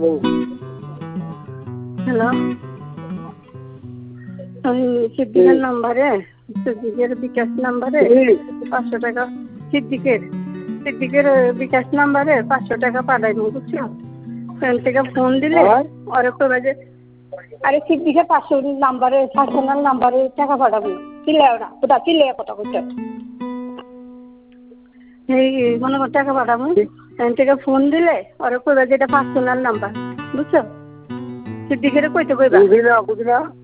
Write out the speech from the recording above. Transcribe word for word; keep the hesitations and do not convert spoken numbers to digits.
Hello, আমি সিদ্দিকের নাম্বারে সিদ্দিকের বিকাশ নাম্বারে পাঁচশো টাকা সিদ্দিকের সিদ্দিকের বিকাশ নাম্বারে পাঁচশো টাকা পাঠাইবো বুঝছো। ফোন থেকে ফোন দিলে ওরে কইবা যে আরে সিদ্দিকের পাঁচশো নাম্বারে পার্সোনাল নাম্বারে টাকা পাঠাবো চিল্লায় ওরা কোথা চিল্লায় কথা কইতে এই মনে কর টাকা পাঠাবো ফোন থেকে ফোন দিলে ওরে কইবা যে এটা পার্সোনাল নাম্বার বুঝছো। সিদ্দিকের কইতে কইবা